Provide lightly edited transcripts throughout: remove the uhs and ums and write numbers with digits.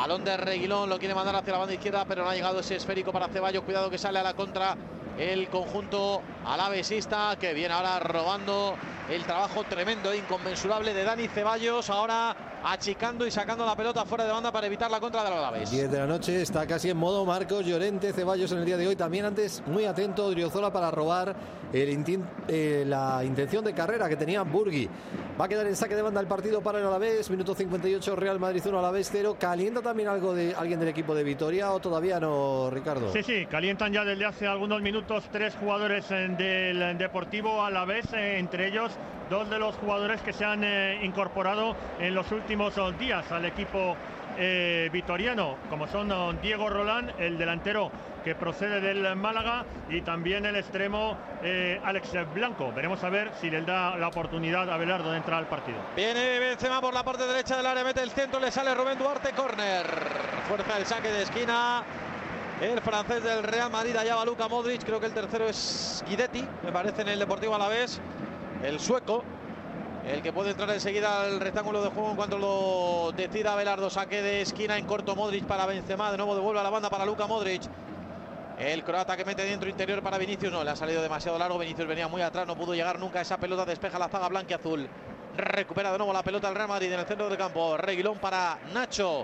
Balón de Reguilón, lo quiere mandar hacia la banda izquierda, pero no ha llegado ese esférico para Ceballos. Cuidado que sale a la contra el conjunto alavesista, que viene ahora robando el trabajo tremendo e inconmensurable de Dani Ceballos, ahora achicando y sacando la pelota fuera de banda para evitar la contra del Alavés. 10 de la noche, está casi en modo Marcos Llorente. Ceballos en el día de hoy, también antes muy atento Odriozola para robar la intención de carrera que tenía Burgui. Va a quedar en saque de banda el partido para el Alavés. Minuto 58, Real Madrid 1, Alavés 0. ¿Calienta también algo de alguien del equipo de Vitoria o todavía no, Ricardo? Sí, calientan ya desde hace algunos minutos 3 jugadores del Deportivo Alavés, entre ellos 2 de los jugadores que se han incorporado en los últimos días al equipo vitoriano, como son Diego Rolán, el delantero que procede del Málaga, y también el extremo Alex Blanco. Veremos a ver si le da la oportunidad a Abelardo de entrar al partido. Viene Benzema por la parte derecha del área, mete el centro, le sale Rubén Duarte, córner. Fuerza el saque de esquina. El francés del Real Madrid, allá va Luka Modric, creo que el tercero es Guidetti, me parece, en el Deportivo Alavés. El sueco, el que puede entrar enseguida al rectángulo de juego en cuanto lo decida Abelardo. Saque de esquina en corto Modric para Benzema, de nuevo devuelve a la banda para Luka Modric. El croata que mete dentro interior para Vinicius, no, le ha salido demasiado largo. Vinicius venía muy atrás, no pudo llegar nunca a esa pelota, despeja la zaga blanquiazul. Recupera de nuevo la pelota el Real Madrid en el centro del campo. Reguilón para Nacho.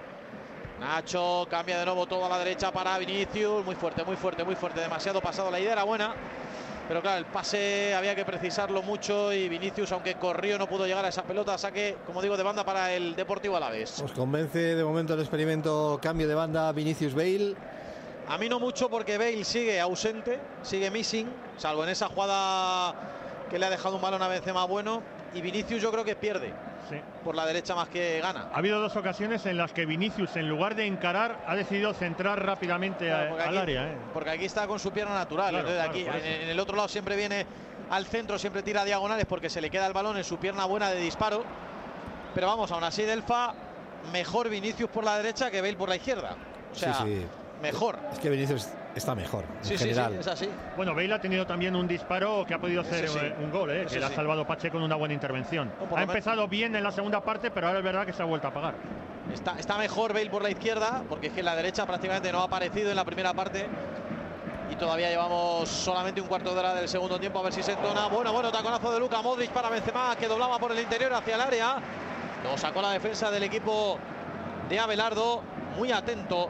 Nacho cambia de nuevo todo a la derecha para Vinicius. Muy fuerte, demasiado pasado. La idea era buena, pero claro, el pase había que precisarlo mucho y Vinicius, aunque corrió, no pudo llegar a esa pelota. Saque, como digo, de banda para el Deportivo Alavés. ¿Os convence de momento el experimento cambio de banda Vinicius-Bale? A mí no mucho, porque Bale sigue ausente, sigue missing, salvo en esa jugada que le ha dejado un balón a Benzema bueno. Y Vinicius yo creo que pierde por la derecha más que gana. Ha habido 2 ocasiones en las que Vinicius, en lugar de encarar, ha decidido centrar rápidamente al área. Porque aquí está con su pierna natural. Claro, entonces aquí en el otro lado siempre viene al centro, siempre tira diagonales porque se le queda el balón en su pierna buena de disparo. Pero vamos, aún así Delfa, mejor Vinicius por la derecha que Bale por la izquierda. O sea, mejor. Es que Vinicius está mejor en general. Sí, es así. Bueno, Bale ha tenido también un disparo que ha podido ser un gol, que le ha salvado Pache con una buena intervención. Ha empezado bien en la segunda parte, pero ahora es verdad que se ha vuelto a apagar. Está mejor Bale por la izquierda, porque es que la derecha prácticamente no ha aparecido en la primera parte. Y todavía llevamos solamente un cuarto de hora del segundo tiempo, a ver si se entona. Bueno, taconazo de Luka Modric para Benzema, que doblaba por el interior hacia el área. Lo sacó la defensa del equipo de Abelardo, muy atento.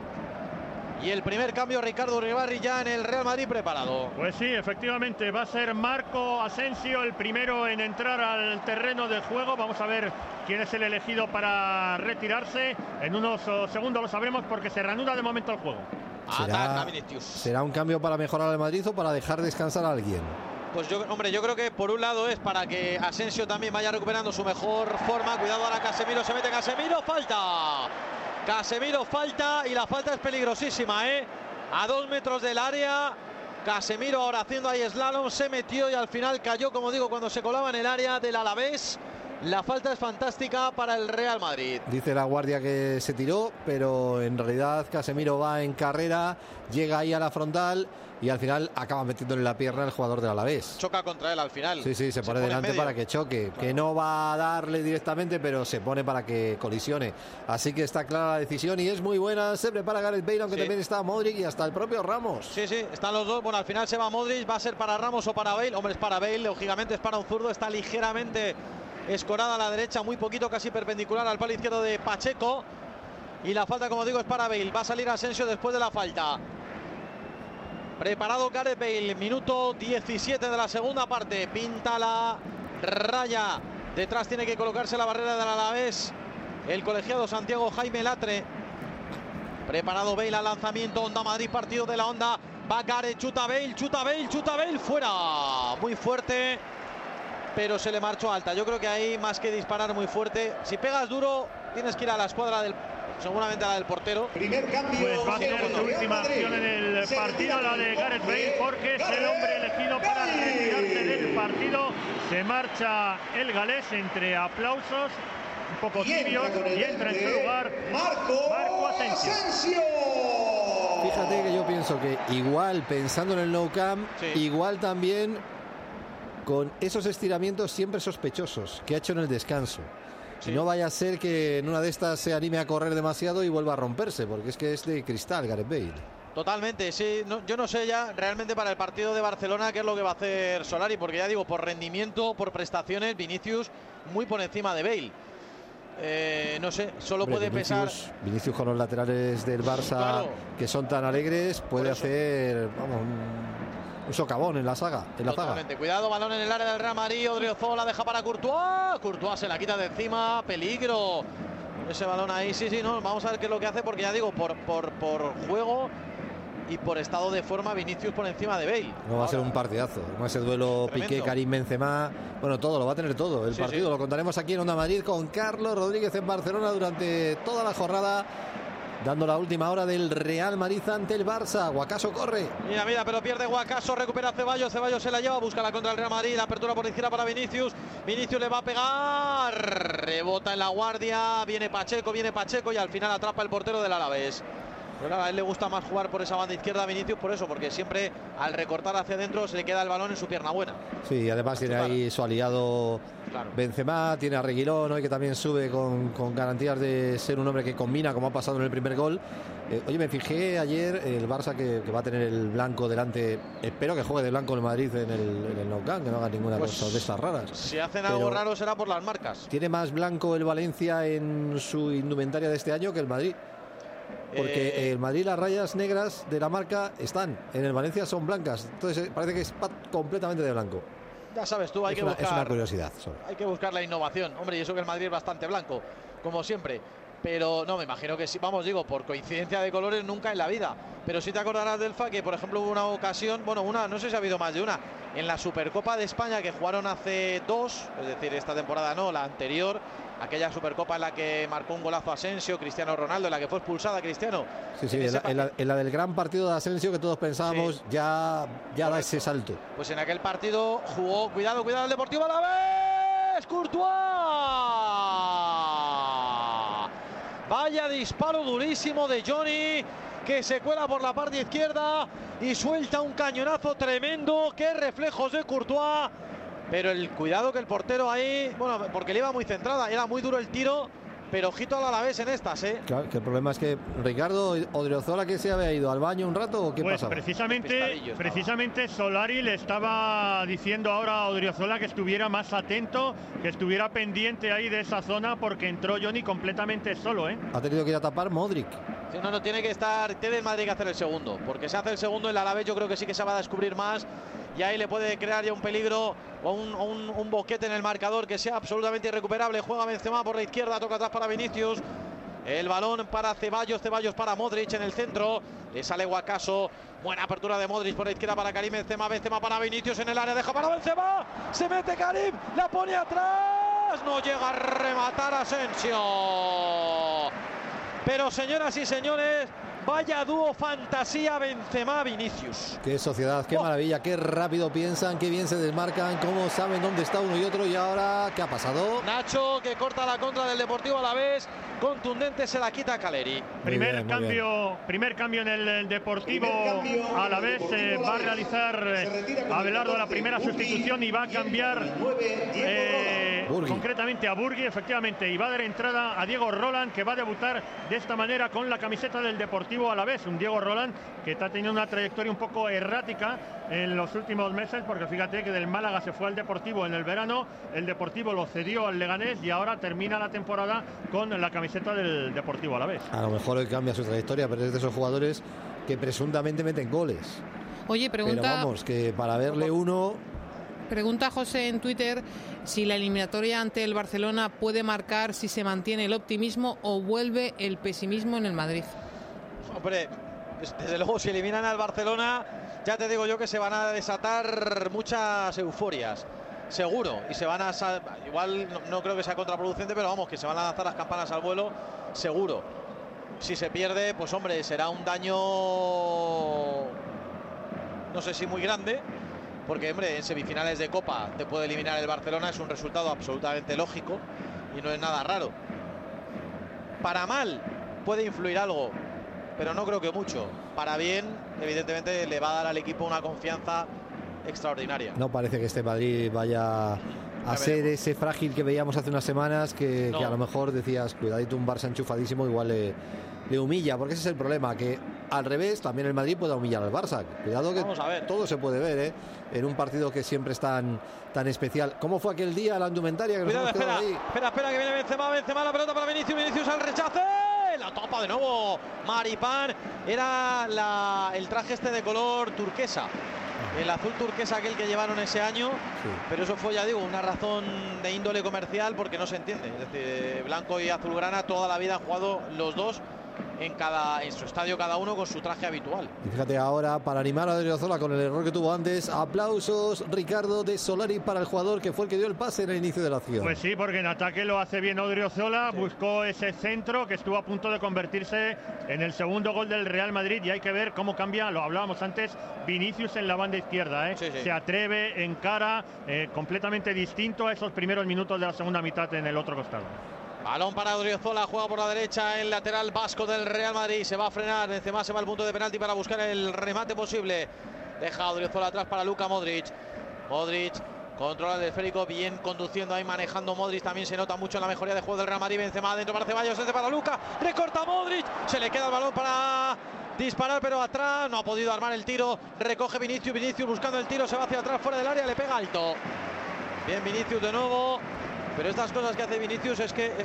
Y el primer cambio, Ricardo Uribarri, ya en el Real Madrid preparado. Pues sí, efectivamente, va a ser Marco Asensio el primero en entrar al terreno de juego. Vamos a ver quién es el elegido para retirarse. En unos segundos lo sabremos, porque se reanuda de momento el juego. ¿Será un cambio para mejorar el Madrid o para dejar descansar a alguien? Pues yo creo que por un lado es para que Asensio también vaya recuperando su mejor forma. Cuidado ahora, Casemiro, se mete Casemiro, falta. Casemiro, falta, y la falta es peligrosísima, a 2 metros del área. Casemiro ahora haciendo ahí slalom, se metió y al final cayó, como digo, cuando se colaba en el área del Alavés. La falta es fantástica para el Real Madrid. Dice la guardia que se tiró, pero en realidad Casemiro va en carrera, llega ahí a la frontal y al final acaba metiéndole la pierna al jugador del Alavés. Choca contra él al final. Sí, se pone delante para que choque, que no va a darle directamente, pero se pone para que colisione. Así que está clara la decisión y es muy buena. Se prepara Gareth Bale, aunque también está Modric y hasta el propio Ramos. Sí, están los dos. Bueno, al final se va Modric, va a ser para Ramos o para Bale. Hombre, es para Bale, lógicamente es para un zurdo. Está ligeramente escorada a la derecha, muy poquito, casi perpendicular al palo izquierdo de Pacheco. Y la falta, como digo, es para Bale. Va a salir Asensio después de la falta. Preparado Gareth Bale, minuto 17 de la segunda parte. Pinta la raya. Detrás tiene que colocarse la barrera del Alavés el colegiado Santiago Jaime Latre. Preparado Bale al lanzamiento. Onda Madrid, partido de la Onda. Va Gareth, chuta Bale, fuera. Muy fuerte, pero se le marchó alta. Yo creo que ahí, más que disparar muy fuerte, si pegas duro, tienes que ir a la escuadra seguramente a la del portero. Primer cambio. Pues va a ser su última acción en el partido, la de Gareth Bale, porque es el hombre elegido para retirarse del partido. Se marcha el galés entre aplausos un poco tibios y entra en su lugar Marco Asensio. Fíjate que yo pienso que igual, pensando en el Nou Camp, igual también con esos estiramientos siempre sospechosos que ha hecho en el descanso. Y no vaya a ser que en una de estas se anime a correr demasiado y vuelva a romperse, porque es que es de cristal Gareth Bale. Totalmente, sí. No, yo no sé ya realmente para el partido de Barcelona qué es lo que va a hacer Solari, porque ya digo, por rendimiento, por prestaciones, Vinicius muy por encima de Bale. No sé, solo puede pesar. Vinicius con los laterales del Barça, claro, que son tan alegres, puede hacer, vamos, un socavón en la saga. Totalmente. Cuidado, balón en el área del Real Madrid. Odriozola deja para Courtois. Courtois se la quita de encima. Peligro. Ese balón ahí, sí, no. Vamos a ver qué es lo que hace, porque ya digo, por juego y por estado de forma, Vinicius por encima de Bale. No va a ser un partidazo. Con ese duelo Piqué-Karim Benzema, bueno, todo, lo va a tener todo. El partido lo contaremos aquí en Onda Madrid con Carlos Rodríguez en Barcelona durante toda la jornada, dando la última hora del Real Madrid ante el Barça. Guacaso corre. Mira, pero pierde Guacaso, recupera Ceballos. Ceballos se la lleva, busca la contra el Real Madrid. La apertura por izquierda para Vinicius. Vinicius le va a pegar. Rebota en la guardia. Viene Pacheco y al final atrapa el portero del Alavés. Pero a él le gusta más jugar por esa banda izquierda a Vinicius, por eso, porque siempre al recortar hacia adentro se le queda el balón en su pierna buena. Sí, además tiene ahí su aliado Benzema, tiene a Reguilón, ¿no? Que también sube con garantías de ser un hombre que combina, como ha pasado en el primer gol. Oye, me fijé ayer el Barça que va a tener el blanco delante. Espero que juegue de blanco el Madrid en el Nou Camp, que no haga ninguna cosa de estas raras. Si hacen algo raro será por las marcas. Tiene más blanco el Valencia en su indumentaria de este año que el Madrid. Porque el Madrid, las rayas negras de la marca están, en el Valencia son blancas, entonces parece que es completamente de blanco. Ya sabes tú, es una curiosidad. Hay que buscar la innovación, hombre, y eso que el Madrid es bastante blanco, como siempre. Pero no, me imagino que sí, vamos, digo, por coincidencia de colores nunca en la vida. Pero sí te acordarás, Delfa, que por ejemplo hubo una ocasión, no sé si ha habido más de una, en la Supercopa de España que jugaron hace 2, es decir, esta temporada no, la anterior, aquella Supercopa en la que marcó un golazo Asensio, Cristiano Ronaldo, en la que fue expulsada Cristiano. Sí, en la del gran partido de Asensio, que todos pensábamos ya da ese salto. Pues en aquel partido jugó, cuidado el Deportivo Alavés, Courtois. Vaya disparo durísimo de Johnny, que se cuela por la parte izquierda y suelta un cañonazo tremendo. Qué reflejos de Courtois. Pero el cuidado que el portero ahí, porque le iba muy centrada, era muy duro el tiro, pero ojito al Alavés en estas, Claro, que el problema es que Ricardo Odriozola, que se había ido al baño un rato o qué pasaba. Precisamente Solari le estaba diciendo ahora a Odriozola que estuviera más atento, que estuviera pendiente ahí de esa zona, porque entró Johnny completamente solo, Ha tenido que ir a tapar Modric. Sí, no, tiene el Madrid que hacer el segundo, porque si hace el segundo el Alavés yo creo que sí que se va a descubrir más. Y ahí le puede crear ya un peligro o un boquete en el marcador que sea absolutamente irrecuperable. Juega Benzema por la izquierda, toca atrás para Vinicius. El balón para Ceballos para Modric en el centro. Le sale Guacaso. Buena apertura de Modric por la izquierda para Karim Benzema. Benzema para Vinicius en el área. Deja para Benzema. Se mete Karim. La pone atrás. No llega a rematar Asensio. Pero señoras y señores, vaya dúo fantasía Benzema-Vinicius. Qué sociedad, qué maravilla, qué rápido piensan, qué bien se desmarcan, cómo saben dónde está uno y otro. Y ahora, ¿qué ha pasado? Nacho, que corta la contra del Deportivo Alavés. Contundente, se la quita Caleri. Primer cambio en el Deportivo Alavés. Va a realizar Abelardo la primera sustitución y va a cambiar concretamente a Burgui, efectivamente, y va a dar entrada a Diego Roland, que va a debutar de esta manera con la camiseta del Deportivo Alavés. Un Diego Roland que está teniendo una trayectoria un poco errática en los últimos meses, porque fíjate que del Málaga se fue al Deportivo en el verano, el Deportivo lo cedió al Leganés y ahora termina la temporada con la camiseta del Deportivo Alavés. A lo mejor hoy cambia su trayectoria, pero es de esos jugadores que presuntamente meten goles. Oye, pregunta... Pero vamos, que para verle uno... Pregunta José en Twitter si la eliminatoria ante el Barcelona puede marcar si se mantiene el optimismo o vuelve el pesimismo en el Madrid. Hombre, desde luego si eliminan al Barcelona, ya te digo yo que se van a desatar muchas euforias, seguro, y se van a... Igual no creo que sea contraproducente, pero vamos, que se van a lanzar las campanas al vuelo, seguro. Si se pierde, pues hombre, será un daño, no sé si muy grande, porque hombre, en semifinales de Copa te puede eliminar el Barcelona, es un resultado absolutamente lógico y no es nada raro. Para mal puede influir algo, pero no creo que mucho. Para bien, evidentemente le va a dar al equipo una confianza extraordinaria. No parece que este Madrid vaya a ser ese frágil que veíamos hace unas semanas, que a lo mejor decías, cuidadito, un Barça enchufadísimo igual le humilla, porque ese es el problema, que al revés también el Madrid puede humillar al Barça. Cuidado que todo se puede ver, en un partido que siempre es tan especial. ¿Cómo fue aquel día la indumentaria que nos hemos quedado ahí? Espera, que viene Benzema, la pelota para Vinicius al rechace. La topa de nuevo Maripán. Era el traje este de color turquesa, el azul turquesa aquel que llevaron ese año, pero eso fue, ya digo, una razón de índole comercial, porque no se entiende. Es decir, blanco y azulgrana toda la vida han jugado los dos en su estadio, cada uno con su traje habitual. Y fíjate ahora, para animar a Odriozola con el error que tuvo antes, aplausos, Ricardo, de Solari para el jugador que fue el que dio el pase en el inicio de la acción. Pues sí, porque en ataque lo hace bien Odriozola, buscó ese centro que estuvo a punto de convertirse en el segundo gol del Real Madrid, y hay que ver cómo cambia, lo hablábamos antes, Vinicius en la banda izquierda, se atreve, encara, completamente distinto a esos primeros minutos de la segunda mitad en el otro costado. Balón para Odriozola, juega por la derecha el lateral vasco del Real Madrid. Se va a frenar, Benzema se va al punto de penalti para buscar el remate posible. Deja a Odriozola atrás para Luka Modric. Modric controla el esférico, bien conduciendo ahí, manejando Modric. También se nota mucho en la mejoría de juego del Real Madrid. Benzema dentro para Ceballos, desde para Luka. Recorta Modric, se le queda el balón para disparar, pero atrás no ha podido armar el tiro. Recoge Vinicius buscando el tiro, se va hacia atrás, fuera del área, le pega alto. Bien Vinicius de nuevo. Pero estas cosas que hace Vinicius es que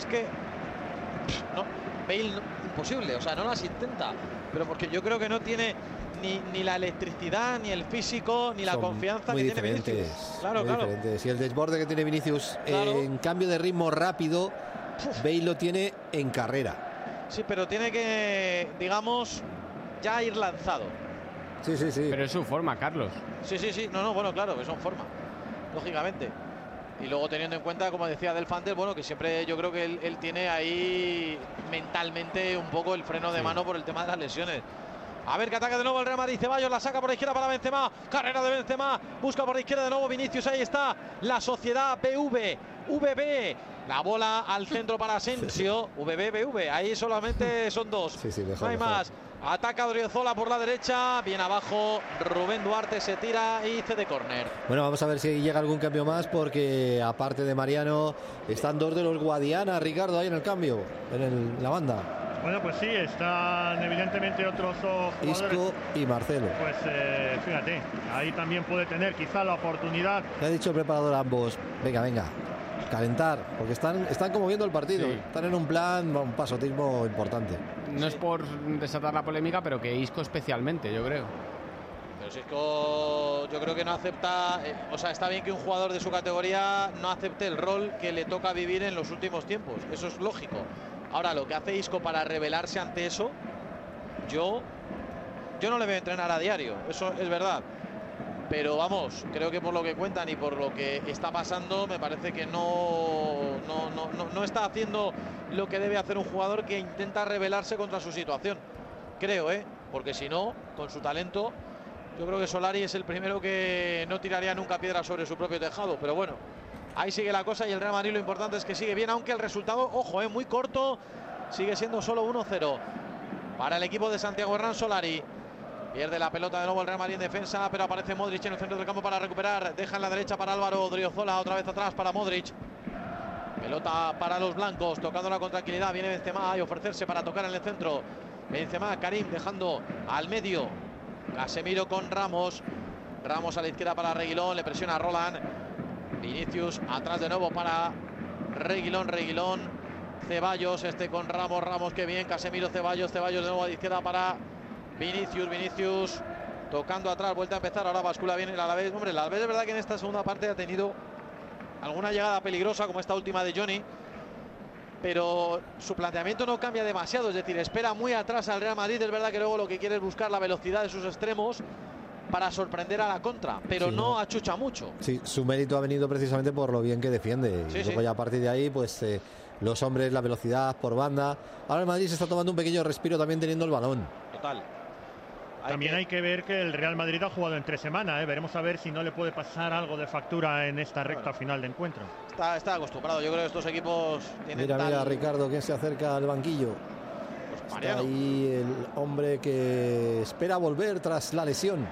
no, Bale imposible, o sea, no las intenta, pero porque yo creo que no tiene ni la electricidad, ni el físico, ni la confianza que tiene Vinicius. Claro. Si el desborde que tiene Vinicius en cambio de ritmo rápido, Bale lo tiene en carrera. Sí, pero tiene que, digamos, ya ir lanzado. Sí. Pero es su forma, Carlos. Sí. No, bueno, claro, que son forma, lógicamente. Y luego teniendo en cuenta, como decía Del Fantes, bueno, que siempre yo creo que él tiene ahí mentalmente un poco el freno de mano por el tema de las lesiones. A ver que ataca de nuevo el Real Madrid. Ceballos la saca por la izquierda para Benzema. Carrera de Benzema. Busca por la izquierda de nuevo Vinicius. Ahí está la Sociedad VB. La bola al centro para Asensio. VB. Ahí solamente son dos. No hay más. Ataca Odriozola por la derecha, bien abajo, Rubén Duarte se tira y cede córner. Bueno, vamos a ver si llega algún cambio más, porque aparte de Mariano están dos de los Guadiana, Ricardo, ahí en el cambio, en la banda. Bueno, pues sí, están evidentemente otros jugadores. Isco y Marcelo. Pues fíjate, ahí también puede tener quizá la oportunidad. Le ha dicho el preparador a ambos, venga, calentar, porque están como viendo el partido, están en un plan, un pasotismo importante. No es por desatar la polémica, pero que Isco especialmente, yo creo. Pero si Isco, yo creo que no acepta, o sea, está bien que un jugador de su categoría no acepte el rol que le toca vivir en los últimos tiempos, eso es lógico. Ahora, lo que hace Isco para rebelarse ante eso, yo no le veo entrenar a diario, eso es verdad. Pero vamos, creo que por lo que cuentan y por lo que está pasando, me parece que no está haciendo lo que debe hacer un jugador que intenta rebelarse contra su situación. Creo, porque si no, con su talento, yo creo que Solari es el primero que no tiraría nunca piedra sobre su propio tejado. Pero bueno, ahí sigue la cosa y el Real Madrid lo importante es que sigue bien, aunque el resultado, ojo, muy corto, sigue siendo solo 1-0 para el equipo de Santiago Hernán Solari. Pierde la pelota de nuevo el Real Madrid en defensa, pero aparece Modric en el centro del campo para recuperar. Deja en la derecha para Álvaro Odriozola, otra vez atrás para Modric. Pelota para los blancos, tocándola con tranquilidad. Viene Benzema a ofrecerse para tocar en el centro. Benzema, Karim dejando al medio. Casemiro con Ramos. Ramos a la izquierda para Reguilón, le presiona a Roland. Vinicius atrás de nuevo para Reguilón. Ceballos, con Ramos, que bien. Casemiro, Ceballos de nuevo a la izquierda para Vinicius tocando atrás, vuelta a empezar, ahora bascula bien el Alavés. Hombre, el Alavés es verdad que en esta segunda parte ha tenido alguna llegada peligrosa, como esta última de Johnny, pero su planteamiento no cambia demasiado, es decir, espera muy atrás al Real Madrid. Es verdad que luego lo que quiere es buscar la velocidad de sus extremos para sorprender a la contra, pero no achucha mucho. Sí, su mérito ha venido precisamente por lo bien que defiende. Y luego ya a partir de ahí, pues los hombres, la velocidad por banda. Ahora el Madrid se está tomando un pequeño respiro también teniendo el balón. Total. También hay que ver que el Real Madrid ha jugado en 3 semanas. Veremos a ver si no le puede pasar algo de factura en esta recta final de encuentro. Está acostumbrado. Yo creo que estos equipos tienen Mira, Ricardo, que se acerca al banquillo. Pues está ahí el hombre que espera volver tras la lesión.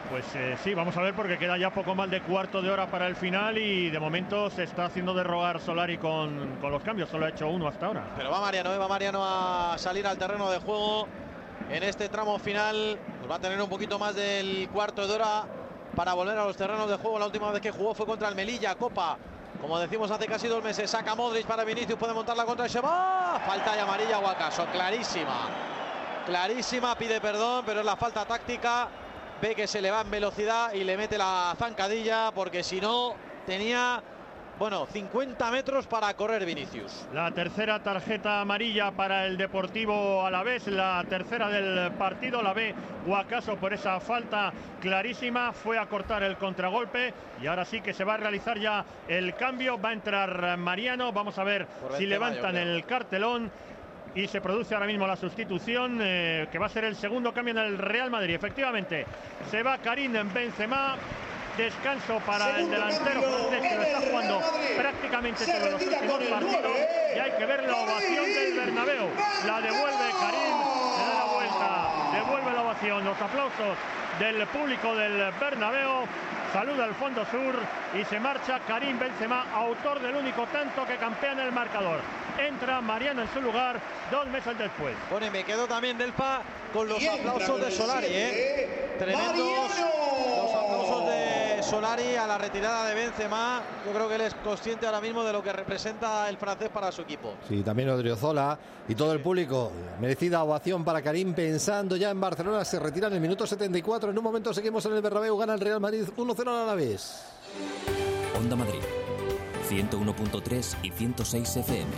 Pues sí, vamos a ver, porque queda ya poco más de cuarto de hora para el final y de momento se está haciendo de rogar Solari con los cambios. Solo ha hecho uno hasta ahora. Pero va Mariano a salir al terreno de juego en este tramo final. Pues va a tener un poquito más del cuarto de hora para volver a los terrenos de juego. La última vez que jugó fue contra el Melilla, Copa. Como decimos, hace casi 2 meses. Saca Modric para Vinicius, puede montarla contra el Sheba. Falta y amarilla o acaso, clarísima, pide perdón, pero es la falta táctica. Ve que se le va en velocidad y le mete la zancadilla, porque si no tenía, 50 metros para correr Vinicius. La tercera tarjeta amarilla para el Deportivo Alavés, la tercera del partido, la ve Guacaso por esa falta clarísima. Fue a cortar el contragolpe y ahora sí que se va a realizar ya el cambio. Va a entrar Mariano, vamos a ver si levantan el cartelón. Y se produce ahora mismo la sustitución, que va a ser el segundo cambio en el Real Madrid. Efectivamente, se va Karim Benzema. Descanso para el delantero francés, que lo está jugando prácticamente todos los últimos partidos. Y hay que ver la ovación del Bernabéu. La devuelve Karim, le da la vuelta, devuelve la ovación, los aplausos del público del Bernabéu. Saluda al fondo sur y se marcha Karim Benzema, autor del único tanto que campea en el marcador. Entra Mariano en su lugar 2 meses después. Bueno, y me quedo también, Delpa, con los aplausos de Solari, tremendos los aplausos de Solari a la retirada de Benzema. Yo creo que él es consciente ahora mismo de lo que representa el francés para su equipo. Sí, también Odriozola y todo el público. Merecida ovación para Karim, pensando ya en Barcelona. Se retira en el minuto 74. En un momento seguimos en el Bernabéu. Gana el Real Madrid 1-0 al Alavés. Onda Madrid 101.3 y 106 FM.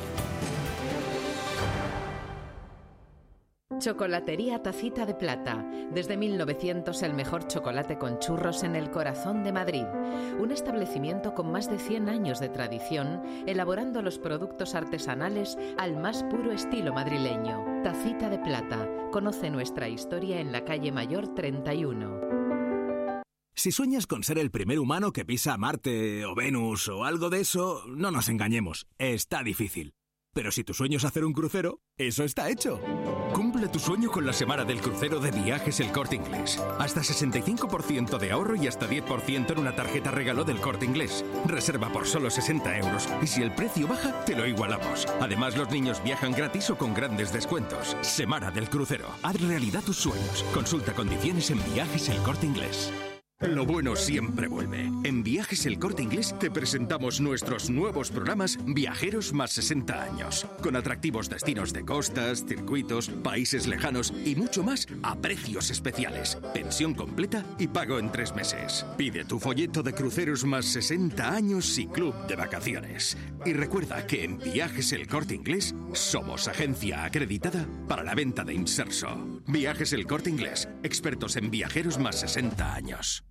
Chocolatería Tacita de Plata. Desde 1900 el mejor chocolate con churros en el corazón de Madrid. Un establecimiento con más de 100 años de tradición, elaborando los productos artesanales al más puro estilo madrileño. Tacita de Plata. Conoce nuestra historia en la calle Mayor 31. Si sueñas con ser el primer humano que pisa Marte o Venus o algo de eso, no nos engañemos, está difícil. Pero si tu sueño es hacer un crucero, eso está hecho. Cumple tu sueño con la semana del crucero de Viajes El Corte Inglés. Hasta 65% de ahorro y hasta 10% en una tarjeta regalo del Corte Inglés. Reserva por solo 60 euros y si el precio baja, te lo igualamos. Además, los niños viajan gratis o con grandes descuentos. Semana del crucero. Haz realidad tus sueños. Consulta condiciones en Viajes El Corte Inglés. Lo bueno siempre vuelve. En Viajes El Corte Inglés te presentamos nuestros nuevos programas Viajeros más 60 años, con atractivos destinos de costas, circuitos, países lejanos y mucho más a precios especiales, pensión completa y pago en 3 meses. Pide tu folleto de cruceros más 60 años y club de vacaciones. Y recuerda que en Viajes El Corte Inglés somos agencia acreditada para la venta de inserso. Viajes El Corte Inglés, expertos en viajeros más 60 años.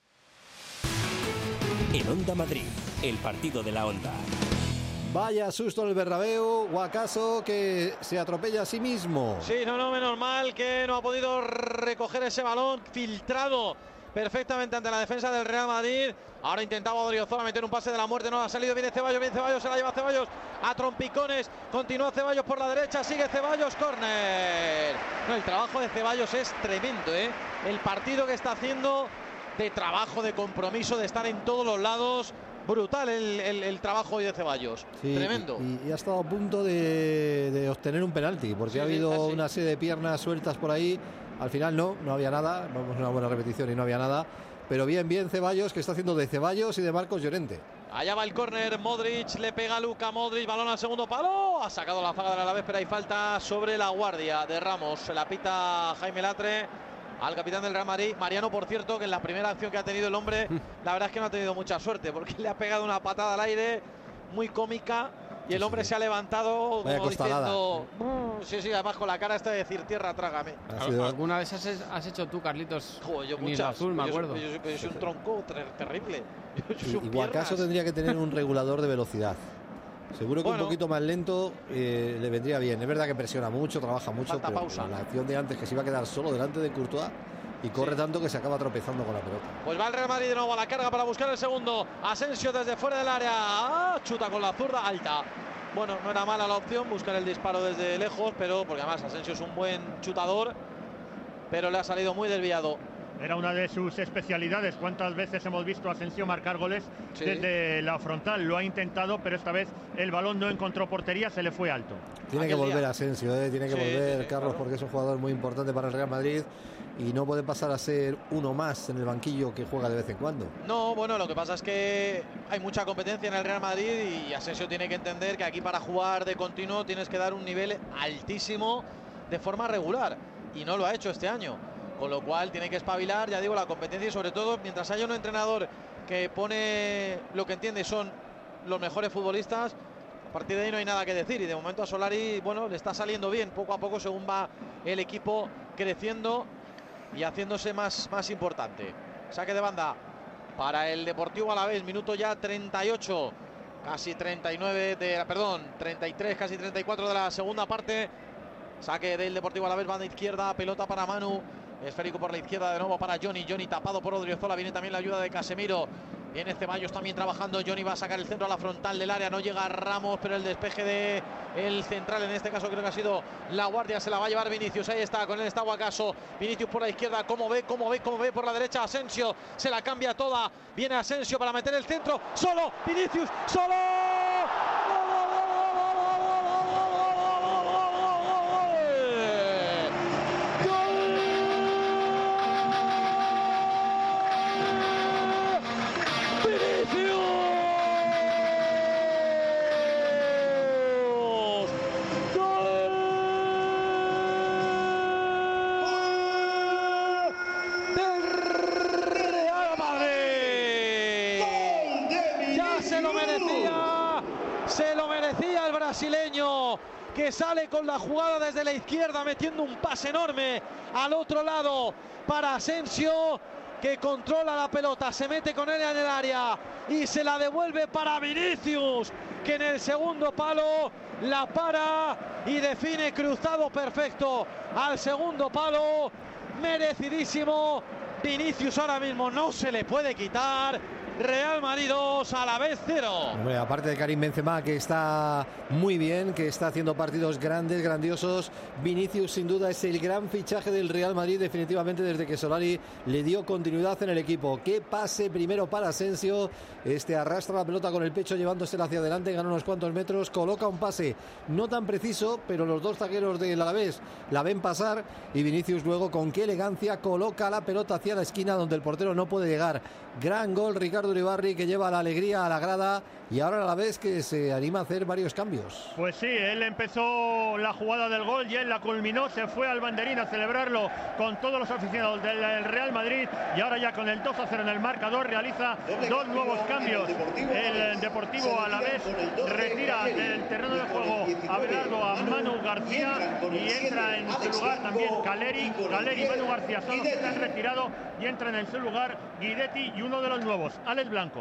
En Onda Madrid, el partido de la Onda. Vaya susto en el Bernabéu, Guacaso que se atropella a sí mismo. Sí, menos mal que no ha podido recoger ese balón filtrado perfectamente ante la defensa del Real Madrid. Ahora intentaba Odriozola meter un pase de la muerte, no ha salido. Viene Ceballos, se la lleva Ceballos a trompicones. Continúa Ceballos por la derecha, sigue Ceballos, córner. No, el trabajo de Ceballos es tremendo, El partido que está haciendo, de trabajo, de compromiso, de estar en todos los lados. Brutal el trabajo hoy de Ceballos. Sí, tremendo. Y ha estado a punto de obtener un penalti, porque ha habido una serie de piernas sueltas por ahí. Al final no había nada. Vamos a una buena repetición y no había nada. Pero bien Ceballos, que está haciendo de Ceballos y de Marcos Llorente. Allá va el córner, Modric, le pega a Luka Modric, balón al segundo palo. Ha sacado la zaga de la Alavés, pero hay falta sobre la guardia de Ramos. Se la pita Jaime Latre al capitán del Real Madrid. Mariano, por cierto, que en la primera acción que ha tenido el hombre, la verdad es que no ha tenido mucha suerte, porque le ha pegado una patada al aire muy cómica y el hombre se ha levantado como diciendo, sí, además con la cara esta de decir tierra trágame. ¿Alguna vez has hecho tú, Carlitos? Joder, yo muchas. Azul, me acuerdo. Yo soy un tronco terrible. Y Guacaso tendría que tener un regulador de velocidad. Seguro que un poquito más lento le vendría bien. Es verdad que presiona mucho, trabaja mucho, pero pausa. La acción de antes, que se iba a quedar solo delante de Courtois y corre tanto que se acaba tropezando con la pelota. Pues va el Real Madrid de nuevo a la carga para buscar el segundo. Asensio desde fuera del área, chuta con la zurda alta. Bueno, no era mala la opción, buscar el disparo desde lejos, pero porque además Asensio es un buen chutador, pero le ha salido muy desviado. Era una de sus especialidades. ¿Cuántas veces hemos visto a Asensio marcar goles desde la frontal? Lo ha intentado, pero esta vez el balón no encontró portería, se le fue alto. Tiene que volver Asensio, tiene que volver, Carlos, porque es un jugador muy importante para el Real Madrid y no puede pasar a ser uno más en el banquillo que juega de vez en cuando. No, bueno, lo que pasa es que hay mucha competencia en el Real Madrid y Asensio tiene que entender que aquí para jugar de continuo tienes que dar un nivel altísimo de forma regular y no lo ha hecho este año. Con lo cual tiene que espabilar, ya digo, la competencia y sobre todo mientras haya un entrenador que pone lo que entiende son los mejores futbolistas, a partir de ahí no hay nada que decir. Y de momento a Solari, bueno, le está saliendo bien poco a poco según va el equipo creciendo y haciéndose más importante. Saque de banda para el Deportivo Alavés, minuto ya 38, casi 33, casi 34 de la segunda parte. Saque del Deportivo Alavés, banda izquierda, pelota para Manu. Esférico por la izquierda de nuevo para Johnny tapado por Odriozola, viene también la ayuda de Casemiro, viene Ceballos también trabajando. Johnny va a sacar el centro a la frontal del área, no llega Ramos, pero el despeje de el central, en este caso creo que ha sido La Guardia, se la va a llevar Vinicius, ahí está, con él está Guacaso, Vinicius por la izquierda, como ve por la derecha Asensio, se la cambia toda, viene Asensio para meter el centro, solo, Vinicius, solo. Brasileño que sale con la jugada desde la izquierda metiendo un pase enorme al otro lado para Asensio, que controla la pelota, se mete con él en el área y se la devuelve para Vinicius, que en el segundo palo la para y define cruzado perfecto al segundo palo. Merecidísimo Vinicius, ahora mismo no se le puede quitar. Real Madrid 2, Alavés 0. Hombre, aparte de Karim Benzema, que está muy bien, que está haciendo partidos grandes, grandiosos, Vinicius sin duda es el gran fichaje del Real Madrid definitivamente desde que Solari le dio continuidad en el equipo. Qué pase primero para Asensio, arrastra la pelota con el pecho llevándosela hacia adelante, gana unos cuantos metros, coloca un pase no tan preciso, pero los dos zagueros del Alavés la ven pasar y Vinicius luego con qué elegancia coloca la pelota hacia la esquina donde el portero no puede llegar. Gran gol, Ricardo Uribarri, que lleva la alegría a la grada y ahora a la vez que se anima a hacer varios cambios. Pues sí, él empezó la jugada del gol y él la culminó, se fue al banderín a celebrarlo con todos los aficionados del Real Madrid y ahora ya con el 2-0 en el marcador realiza dos nuevos cambios. El Deportivo Alavés retira del terreno de juego a Abelardo, a Manu García y entra en su lugar también Caleri y Manu García son los que se han retirado y entran en su lugar Guidetti y uno de los nuevos, Alex Blanco.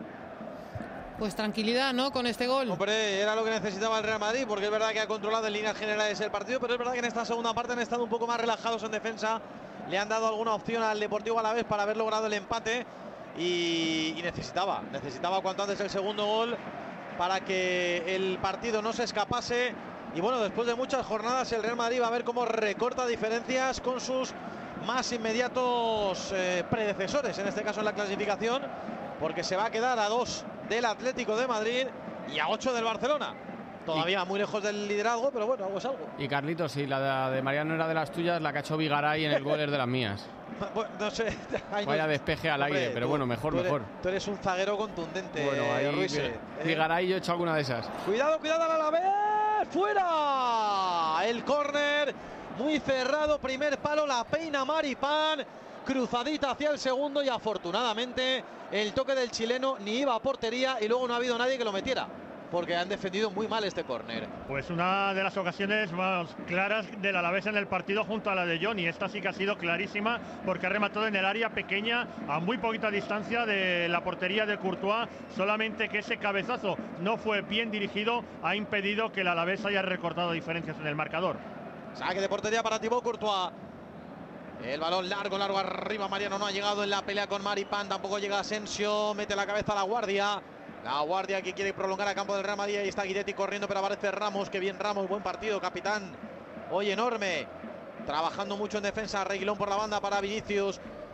Pues tranquilidad, ¿no? Con este gol. Hombre, era lo que necesitaba el Real Madrid, porque es verdad que ha controlado en líneas generales el partido, pero es verdad que en esta segunda parte han estado un poco más relajados en defensa. Le han dado alguna opción al Deportivo Alavés para haber logrado el empate y necesitaba cuanto antes el segundo gol para que el partido no se escapase. Y bueno, después de muchas jornadas el Real Madrid va a ver cómo recorta diferencias con sus más inmediatos predecesores, en este caso en la clasificación, porque se va a quedar a 2 del Atlético de Madrid y a 8 del Barcelona. Todavía muy lejos del liderazgo, pero bueno, algo es algo. Y Carlitos, si la de Mariano era de las tuyas, la que ha hecho Vigaray en el gol es de las mías. Bueno, no sé. Vaya despeje al aire, pero bueno, mejor. Tú eres un zaguero contundente. Bueno, ahí Vigaray yo he hecho alguna de esas. Cuidado al Alavés. ¡Fuera! El córner muy cerrado, primer palo, la peina Maripán. Cruzadita hacia el segundo y afortunadamente el toque del chileno ni iba a portería y luego no ha habido nadie que lo metiera, porque han defendido muy mal este córner. Pues una de las ocasiones más claras del Alavés en el partido junto a la de Johnny. Esta sí que ha sido clarísima porque ha rematado en el área pequeña a muy poquita distancia de la portería de Courtois, solamente que ese cabezazo no fue bien dirigido, ha impedido que el Alavés haya recortado diferencias en el marcador. Saque de portería para Thibaut Courtois. El balón largo arriba. Mariano no ha llegado en la pelea con Maripán. Tampoco llega Asensio. Mete la cabeza a La Guardia. La Guardia que quiere prolongar a campo del Real Madrid. Ahí está Guidetti corriendo, pero aparece Ramos. Que bien Ramos. Buen partido, capitán. Hoy enorme. Trabajando mucho en defensa. Reguilón por la banda para Vinicius.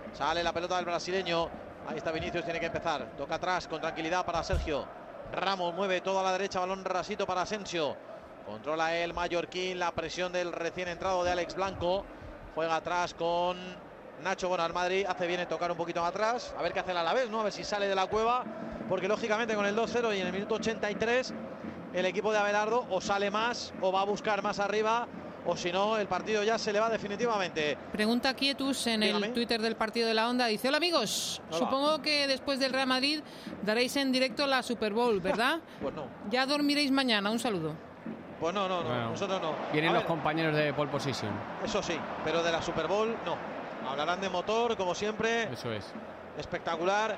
Sale la pelota del brasileño. Ahí está Vinicius, tiene que empezar. Toca atrás con tranquilidad para Sergio Ramos. Mueve todo a la derecha, balón rasito para Asensio. Controla el mallorquín, la presión del recién entrado de Alex Blanco. Juega atrás con Nacho. Bueno, al Madrid hace bien en tocar un poquito más atrás. A ver qué hace el Alavés, ¿no? A ver si sale de la cueva. Porque lógicamente con el 2-0 y en el minuto 83 el equipo de Abelardo o sale más o va a buscar más arriba, o si no el partido ya se le va definitivamente. Pregunta Quietus en el Twitter del partido de la Onda. Dice: hola amigos, hola. Supongo que después del Real Madrid daréis en directo la Super Bowl, ¿verdad? Pues no. Ya dormiréis mañana. Un saludo. Pues no, bueno, nosotros no. Vienen los compañeros de Pole Position. Eso sí, pero de la Super Bowl no. Hablarán de motor, como siempre. Eso es. Espectacular.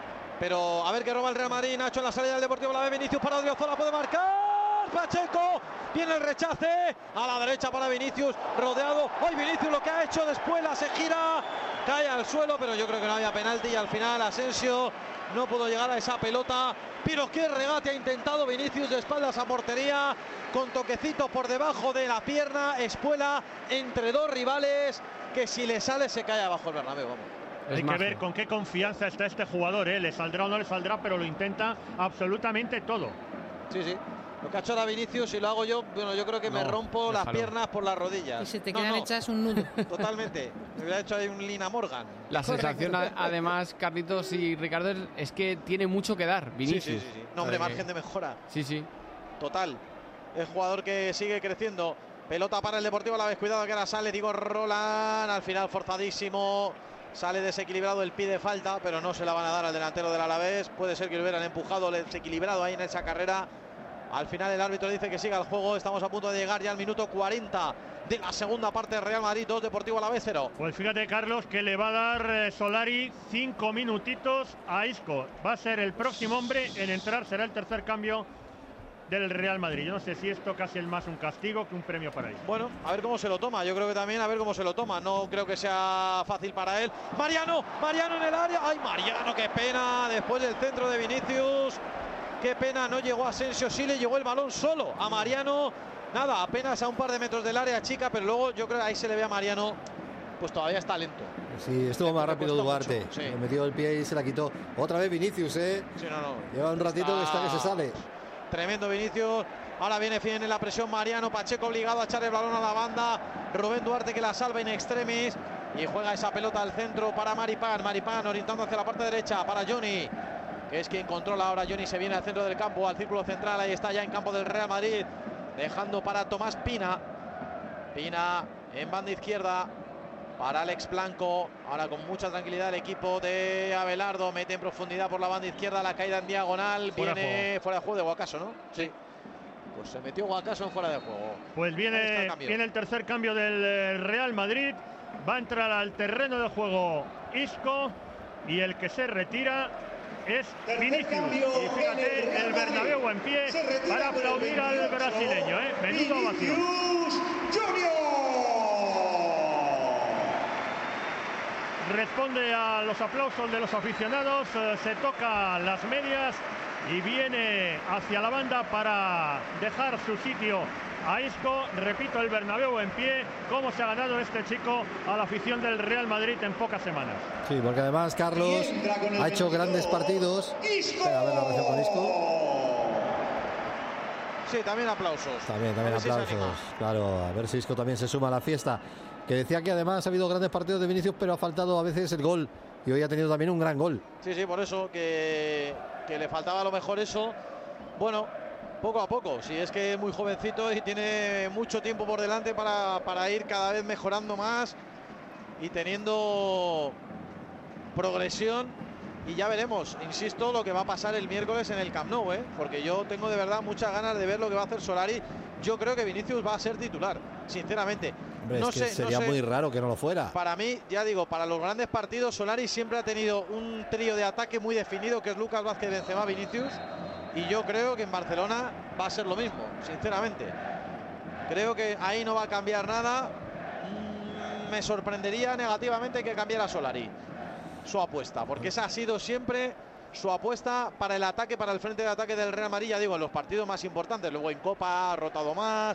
Pero a ver qué roba el Real Madrid. Nacho en la salida del Deportivo Alavés. Vinicius para Odriozola, puede marcar. Pacheco, viene el rechace. A la derecha para Vinicius, rodeado. Hoy Vinicius lo que ha hecho, después se gira. Cae al suelo, pero yo creo que no había penalti. Y al final Asensio no pudo llegar a esa pelota. Pero qué regate ha intentado Vinicius de espaldas a portería. Con toquecitos por debajo de la pierna. Espuela entre dos rivales. Que si le sale se cae abajo el Bernabéu, vamos. Hay que ver con qué confianza está este jugador, ¿eh? Le saldrá o no le saldrá, pero lo intenta absolutamente todo. Sí. Lo que ha hecho ahora Vinicius, si lo hago yo, bueno, yo creo que me rompo las piernas por las rodillas. Y se te quedan hechas un nudo. Totalmente. Me hubiera hecho ahí un Lina Morgan. La sensación, además, Carlitos y Ricardo, es que tiene mucho que dar Vinicius. Sí. No, hombre, margen de mejora. Sí. Total. El jugador que sigue creciendo. Pelota para el Deportivo Alavés. Cuidado que ahora sale Diego Roland. Al final forzadísimo. Sale desequilibrado, el pide falta, pero no se la van a dar al delantero del Alavés. Puede ser que lo hubieran empujado desequilibrado ahí en esa carrera. Al final el árbitro dice que siga el juego. Estamos a punto de llegar ya al minuto 40 de la segunda parte. Real Madrid 2, Deportivo Alavés 0. Pues fíjate, Carlos, que le va a dar Solari 5 minutitos a Isco. Va a ser el próximo hombre en entrar, será el tercer cambio del Real Madrid. Yo no sé si esto casi es más un castigo que un premio para él. Bueno, a ver cómo se lo toma. Yo creo que también a ver cómo se lo toma. No creo que sea fácil para él. Mariano en el área. ¡Ay, Mariano, qué pena! Después del centro de Vinicius. Qué pena, no llegó Asensio. Sí le llegó el balón solo a Mariano. Nada, apenas a un par de metros del área chica, pero luego yo creo que ahí se le ve a Mariano. Pues todavía está lento. Sí, estuvo más rápido Duarte. Sí. Le metió el pie y se la quitó. Otra vez Vinicius, ¿eh? Sí, no. Lleva un ratito que está que se sale. Tremendo Vinicius. Ahora viene bien en la presión Mariano. Pacheco obligado a echar el balón a la banda. Rubén Duarte que la salva in extremis. Y juega esa pelota al centro para Maripán. Maripán orientando hacia la parte derecha para Johnny, que es quien controla ahora. Johnny se viene al centro del campo, al círculo central. Ahí está ya en campo del Real Madrid. Dejando para Tomás Pina. Pina en banda izquierda para Alex Blanco. Ahora con mucha tranquilidad el equipo de Abelardo. Mete en profundidad por la banda izquierda. La caída en diagonal. Viene fuera de juego de Guacaso, ¿no? Sí. Pues se metió Guacaso en fuera de juego. Pues viene el tercer cambio del Real Madrid. Va a entrar al terreno de juego Isco. Y el que se retira es Vinicius. Y fíjate, el Bernabéu en pie para aplaudir al brasileño, ¿eh? Menudo ovación. Responde a los aplausos de los aficionados, se toca las medias y viene hacia la banda para dejar su sitio a Isco. Repito, el Bernabéu en pie. Cómo se ha ganado este chico a la afición del Real Madrid en pocas semanas. Sí, porque además Carlos ha hecho grandes partidos. Espera, a ver la reacción con Isco. Sí, también aplausos. También aplausos. Claro, a ver si Isco también se suma a la fiesta. Que decía que además ha habido grandes partidos de Vinicius, pero ha faltado a veces el gol. Y hoy ha tenido también un gran gol. Sí, por eso que le faltaba a lo mejor eso. Bueno, poco a poco. Si es que es muy jovencito y tiene mucho tiempo por delante para ir cada vez mejorando más y teniendo progresión. Y ya veremos, insisto, lo que va a pasar el miércoles en el Camp Nou, porque yo tengo de verdad muchas ganas de ver lo que va a hacer Solari. Yo creo que Vinicius va a ser titular, sinceramente. Hombre, no sé, sería muy raro que no lo fuera. Para mí, ya digo, para los grandes partidos, Solari siempre ha tenido un trío de ataque muy definido, que es Lucas Vázquez, Benzema, Vinicius. Y yo creo que en Barcelona va a ser lo mismo, sinceramente. Creo que ahí no va a cambiar nada. Me sorprendería negativamente que cambiara Solari su apuesta, porque esa ha sido siempre su apuesta para el ataque, para el frente de ataque del Real Madrid. Ya digo, en los partidos más importantes. Luego en Copa ha rotado más,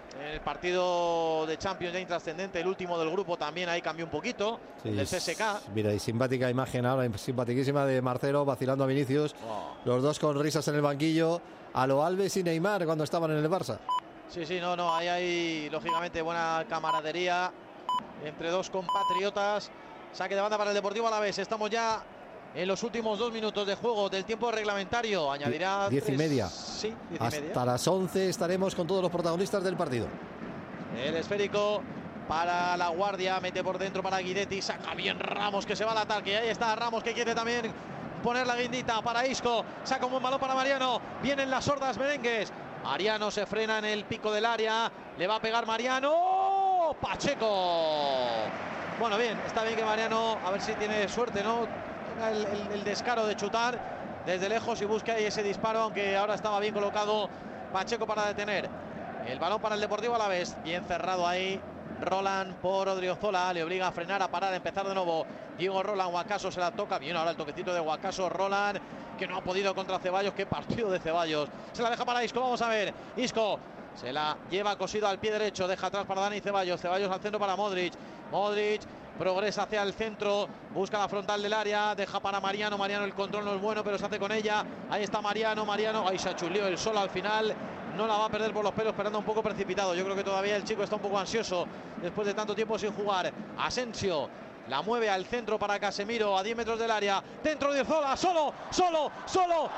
El partido de Champions ya intrascendente, el último del grupo también ahí cambió un poquito, sí, el del CSK. Mira, y simpática imagen ahora, simpaticísima de Marcelo vacilando a Vinicius. Los dos con risas en el banquillo, a lo Alves y Neymar cuando estaban en el Barça. Sí, no, ahí hay lógicamente buena camaradería entre dos compatriotas. Saque de banda para el Deportivo Alavés. Estamos ya en los últimos 2 minutos de juego del tiempo reglamentario. Añadirá 10:30. Sí, 10:30. Hasta las 11 estaremos con todos los protagonistas del partido. El esférico para La Guardia, mete por dentro para Guidetti, saca bien Ramos que se va al ataque. Ahí está Ramos que quiere también poner la guindita para Isco. Saca un buen balón para Mariano. Vienen las sordas merengues. Mariano se frena en el pico del área. Le va a pegar Mariano. Pacheco. Bueno, bien, está bien que Mariano, a ver si tiene suerte, ¿no? El descaro de chutar desde lejos y busque ahí ese disparo, aunque ahora estaba bien colocado Pacheco para detener. El balón para el Deportivo Alavés, bien cerrado ahí. Roland por Odriozola, le obliga a frenar, a parar, a empezar de nuevo. Diego Roland, Guacaso se la toca. Bien, ahora el toquecito de Guacaso, Roland, que no ha podido contra Ceballos. Qué partido de Ceballos. Se la deja para Isco, vamos a ver. Isco se la lleva cosido al pie derecho, deja atrás para Dani Ceballos. Ceballos al centro para Modric. Modric progresa hacia el centro, busca la frontal del área, deja para Mariano. Mariano, el control no es bueno, pero se hace con ella. Ahí está Mariano, ahí se achulió el solo al final. No la va a perder por los pelos, esperando un poco precipitado. Yo creo que todavía el chico está un poco ansioso después de tanto tiempo sin jugar. Asensio la mueve al centro para Casemiro a 10 metros del área. Dentro de Zola, solo. Gol.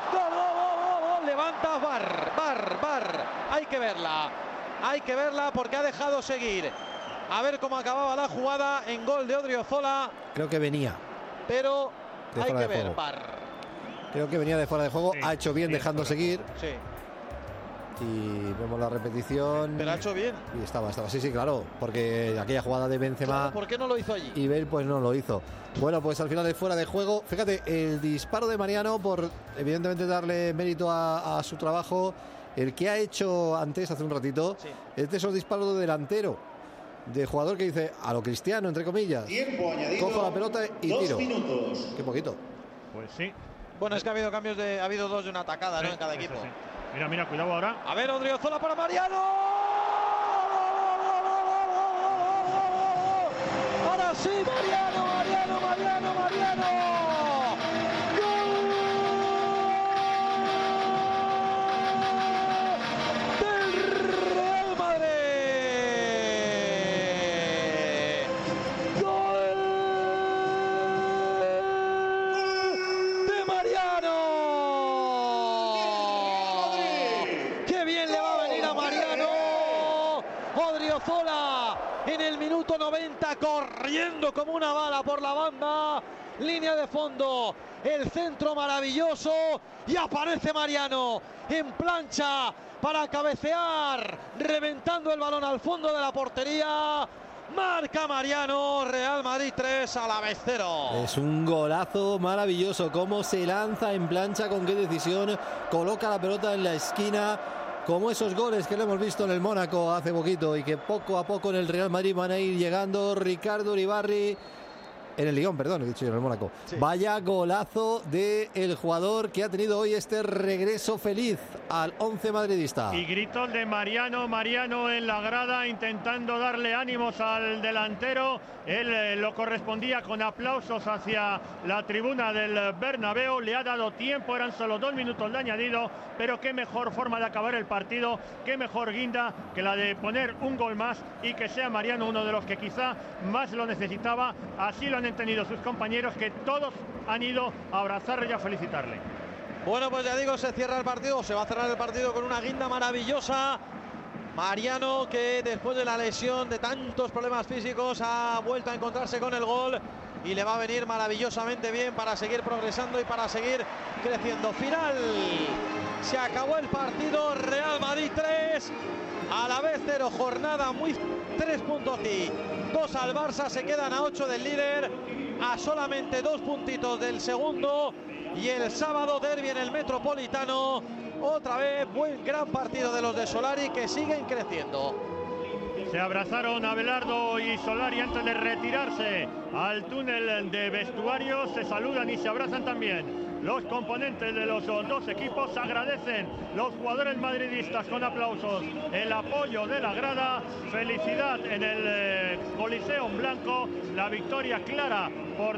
Levanta Var. Hay que verla porque ha dejado seguir. A ver cómo acababa la jugada en gol de Odriozola. Creo que venía. Pero hay que ver, Var. Creo que venía de fuera de juego. Sí, ha hecho bien dejando seguir. Sí. Y vemos la repetición. Pero ha hecho bien. Y estaba. Sí, claro. Porque aquella jugada de Benzema. Claro, ¿por qué no lo hizo allí? Y Bale pues no lo hizo. Bueno, pues al final es fuera de juego. Fíjate, el disparo de Mariano, por evidentemente darle mérito a su trabajo. El que ha hecho antes, hace un ratito, sí, es de esos disparos de delantero. De jugador que dice a lo Cristiano, entre comillas. Tiempo añadido. Cojo la pelota y 2 tiro. minutos. Qué poquito. Pues sí. Bueno, es que ha habido cambios ha habido 2 de una atacada, ¿no? En cada equipo. Sí. Mira, cuidado ahora. A ver, Odriozola para Mariano. Ahora sí, Mariano. En el minuto 90, corriendo como una bala por la banda, línea de fondo, el centro maravilloso y aparece Mariano en plancha para cabecear, reventando el balón al fondo de la portería. Marca Mariano, Real Madrid 3, Alavés 0. Es un golazo maravilloso, cómo se lanza en plancha, con qué decisión, coloca la pelota en la esquina. Como esos goles que lo hemos visto en el Mónaco hace poquito y que poco a poco en el Real Madrid van a ir llegando. Ricardo Uribarri, en el Lyon, perdón, he dicho yo en el Mónaco. Sí. Vaya golazo del jugador que ha tenido hoy este regreso feliz al 11 madridista. Y gritos de Mariano en la grada, intentando darle ánimos al delantero. Él lo correspondía con aplausos hacia la tribuna del Bernabéu. Le ha dado tiempo, eran solo 2 minutos de añadido, pero qué mejor forma de acabar el partido, qué mejor guinda que la de poner un gol más y que sea Mariano uno de los que quizá más lo necesitaba. Así lo han entendido sus compañeros, que todos han ido a abrazarle y a felicitarle. Bueno, pues ya digo, se cierra el partido, se va a cerrar el partido con una guinda maravillosa. Mariano, que después de la lesión, de tantos problemas físicos, ha vuelto a encontrarse con el gol y le va a venir maravillosamente bien para seguir progresando y para seguir creciendo. Final, se acabó el partido, Real Madrid 3, Alavés 0, jornada muy 3 puntos y 2 al Barça, se quedan a 8 del líder, a solamente 2 puntitos del segundo. Y el sábado derbi en el Metropolitano, otra vez gran partido de los de Solari, que siguen creciendo. Se abrazaron Abelardo y Solari antes de retirarse al túnel de vestuarios. Se saludan y se abrazan también. Los componentes de los dos equipos agradecen los jugadores madridistas con aplausos el apoyo de la grada. Felicidad en el Coliseo Blanco, la victoria clara por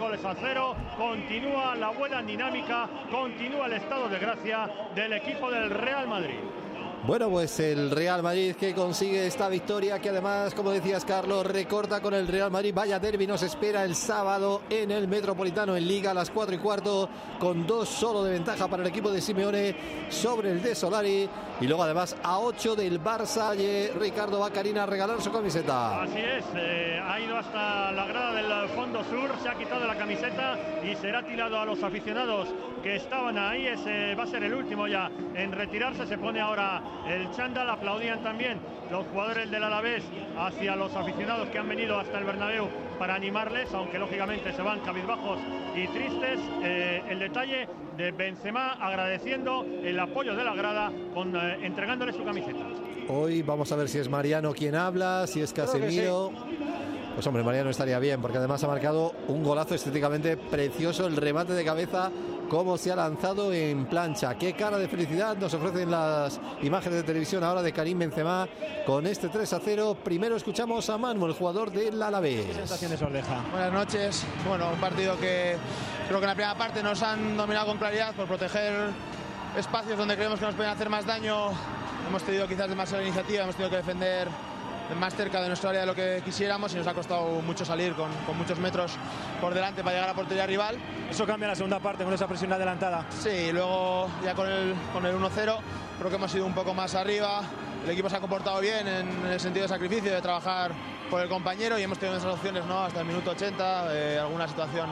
3-0. Continúa la buena dinámica, continúa el estado de gracia del equipo del Real Madrid. Bueno, pues el Real Madrid que consigue esta victoria, que además, como decías, Carlos, recorta con el Real Madrid. Vaya derbi nos espera el sábado en el Metropolitano en Liga a las 4:15, con 2 solo de ventaja para el equipo de Simeone sobre el de Solari. Y luego además a 8 del Barça, Ricardo Baccarina a regalar su camiseta. Así es, ha ido hasta la grada del fondo sur, se ha quitado la camiseta y será tirado a los aficionados que estaban ahí. Va a ser el último ya en retirarse. Se pone ahora el chándal, aplaudían también los jugadores del Alavés hacia los aficionados que han venido hasta el Bernabéu para animarles, aunque lógicamente se van cabizbajos y tristes. El detalle de Benzema agradeciendo el apoyo de la grada entregándole su camiseta. Hoy vamos a ver si es Mariano quien habla, si es Casemiro. Pues hombre, Mariano estaría bien, porque además ha marcado un golazo estéticamente precioso, el remate de cabeza, cómo se ha lanzado en plancha. Qué cara de felicidad nos ofrecen las imágenes de televisión ahora de Karim Benzema con este 3-0. Primero escuchamos a Manu, el jugador del Alavés. ¿Qué sensaciones os deja? Buenas noches. Bueno, un partido que creo que en la primera parte nos han dominado con claridad por proteger espacios donde creemos que nos pueden hacer más daño. Hemos tenido quizás demasiada iniciativa, hemos tenido que defender más cerca de nuestra área de lo que quisiéramos y nos ha costado mucho salir con muchos metros por delante para llegar a la portería rival. ¿Eso cambia en la segunda parte con esa presión adelantada? Sí, luego ya con el 1-0 creo que hemos ido un poco más arriba. El equipo se ha comportado bien en el sentido de sacrificio, de trabajar por el compañero, y hemos tenido esas opciones, ¿no?, hasta el minuto 80, alguna situación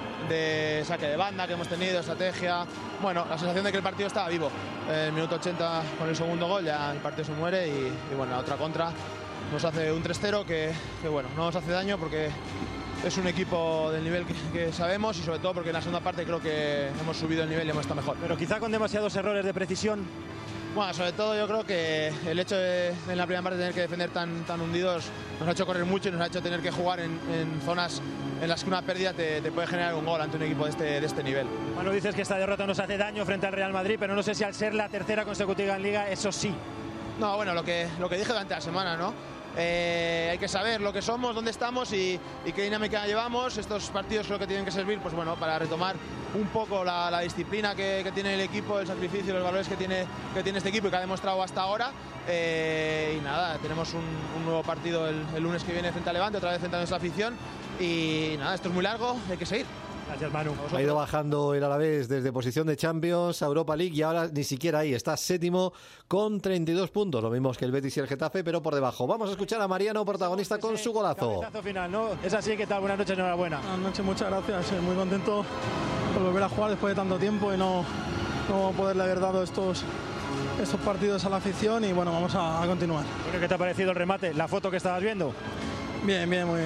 de saque de banda que hemos tenido, estrategia. Bueno, la sensación de que el partido estaba vivo. En el minuto 80 con el segundo gol ya el partido se muere y bueno, la otra contra nos hace un 3-0 que bueno, no nos hace daño porque es un equipo del nivel que sabemos, y sobre todo porque en la segunda parte creo que hemos subido el nivel y hemos estado mejor. Pero quizá con demasiados errores de precisión. Bueno, sobre todo yo creo que el hecho de en la primera parte tener que defender tan hundidos nos ha hecho correr mucho y nos ha hecho tener que jugar en zonas en las que una pérdida te puede generar un gol ante un equipo de este nivel. Bueno, dices que esta derrota nos hace daño frente al Real Madrid, pero no sé si al ser la tercera consecutiva en Liga, eso sí. No, bueno, lo que dije durante la semana, ¿no? Hay que saber lo que somos, dónde estamos y qué dinámica llevamos. Estos partidos creo que tienen que servir, pues bueno, para retomar un poco la disciplina que tiene el equipo, el sacrificio, los valores que tiene este equipo y que ha demostrado hasta ahora. Y nada, tenemos un nuevo partido el lunes que viene frente a Levante, otra vez frente a nuestra afición. Y nada, esto es muy largo, hay que seguir. Gracias, Manu. Ha ido bajando el Alavés desde posición de Champions a Europa League y ahora ni siquiera ahí, está séptimo con 32 puntos, lo mismo que el Betis y el Getafe, pero por debajo. Vamos a escuchar a Mariano, protagonista, con su golazo. Cabezazo final, ¿no? Es así, ¿qué tal? Buenas noches, enhorabuena. Buenas noches, muchas gracias. Muy contento por volver a jugar después de tanto tiempo y no poderle haber dado estos partidos a la afición, y bueno, vamos a continuar. Bueno, ¿qué te ha parecido el remate? ¿La foto que estabas viendo? Bien,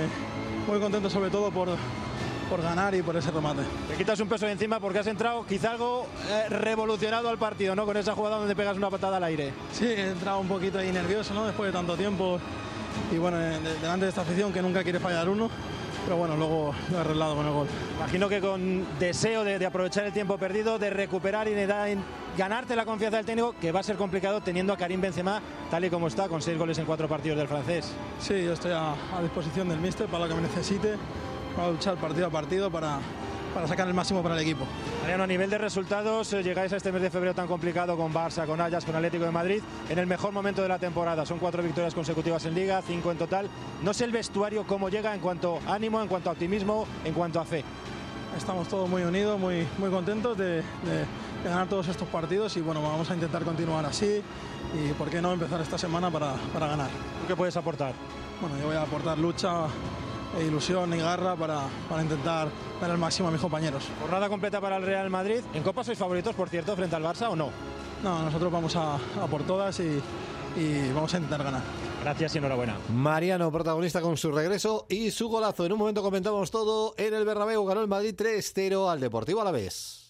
muy contento, sobre todo por ganar y por ese remate. Te quitas un peso de encima porque has entrado quizá algo revolucionado al partido, ¿no? Con esa jugada donde pegas una patada al aire. Sí, he entrado un poquito ahí nervioso, ¿no?, después de tanto tiempo, y bueno, delante de esta afición que nunca quiere fallar uno, pero bueno, luego lo he arreglado con el gol. Imagino que con deseo de aprovechar el tiempo perdido, de recuperar y de ganarte la confianza del técnico, que va a ser complicado teniendo a Karim Benzema tal y como está, con 6 goles en 4 partidos del francés. Sí, yo estoy a disposición del míster para lo que me necesite, para luchar partido a partido para sacar el máximo para el equipo. Mariano, a nivel de resultados, llegáis a este mes de febrero tan complicado con Barça, con Ajax, con Atlético de Madrid, en el mejor momento de la temporada. Son 4 victorias consecutivas en Liga, 5 en total. No sé el vestuario cómo llega en cuanto a ánimo, en cuanto a optimismo, en cuanto a fe. Estamos todos muy unidos, muy contentos de ganar todos estos partidos, y bueno, vamos a intentar continuar así, y por qué no empezar esta semana para ganar. ¿Tú qué puedes aportar? Bueno, yo voy a aportar lucha, ilusión y garra para intentar dar el máximo a mis compañeros. Jornada completa para el Real Madrid. ¿En Copa sois favoritos, por cierto, frente al Barça o no? No, nosotros vamos a por todas y vamos a intentar ganar. Gracias y enhorabuena. Mariano, protagonista con su regreso y su golazo. En un momento comentamos todo en el Bernabéu. Ganó el Madrid 3-0 al Deportivo Alavés.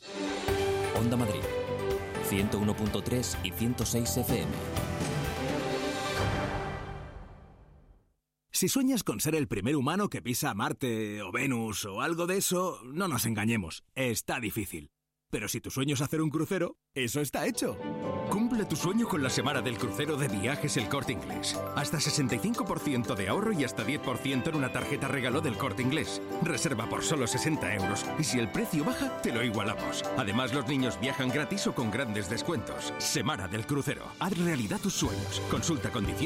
Onda Madrid, 101.3 y 106 FM. Si sueñas con ser el primer humano que pisa Marte o Venus o algo de eso, no nos engañemos, está difícil. Pero si tu sueño es hacer un crucero, eso está hecho. Cumple tu sueño con la semana del crucero de Viajes El Corte Inglés. Hasta 65% de ahorro y hasta 10% en una tarjeta regalo del Corte Inglés. Reserva por solo 60 euros y si el precio baja, te lo igualamos. Además, los niños viajan gratis o con grandes descuentos. Semana del crucero. Haz realidad tus sueños. Consulta condiciones.